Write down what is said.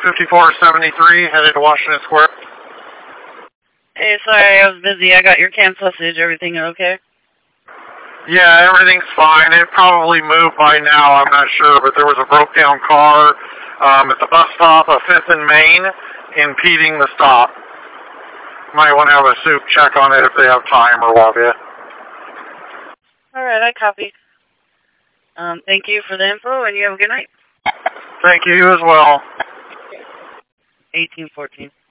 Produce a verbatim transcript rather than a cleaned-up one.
fifty-four seventy-three, headed to Washington Square. Hey, sorry, I was busy. I got your canned sausage. Everything okay? Yeah, everything's fine. It probably moved by now, I'm not sure, but there was a broke down car um, at the bus stop of fifth and Main impeding the stop. Might want to have a soup check on it if they have time or what have you. Alright, I copy. Um, thank you for the info, and you have a good night. Thank you, you as well. eighteen fourteen.